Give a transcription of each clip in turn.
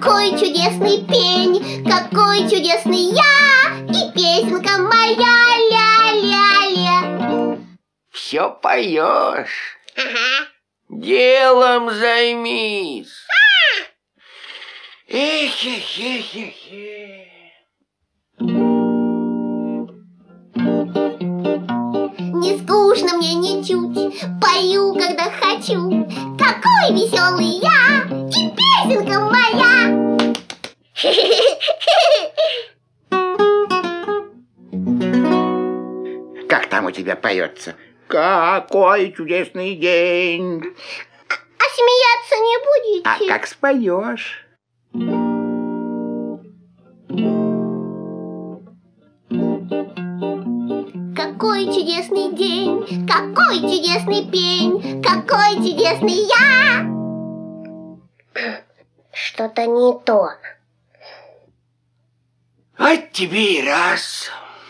Какой чудесный пень, какой чудесный я, и песенка моя ля-ля-ля. Все поешь. Ага. Делом займись. Эх-эх-эх-эх-эх. Не скучно мне ничуть, пою, когда хочу. Какой веселый я, и песенка моя. Как там у тебя поется? Какой чудесный день. А смеяться не будете? А как споешь? Какой чудесный день, какой чудесный пень, какой чудесный я. Что-то не то. Вот тебе и раз.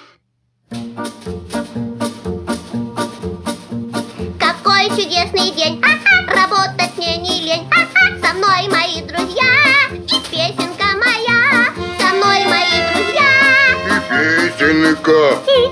Какой чудесный день, работать мне не лень. Со мной мои друзья, и песенка моя. Со мной мои друзья, И песенка. и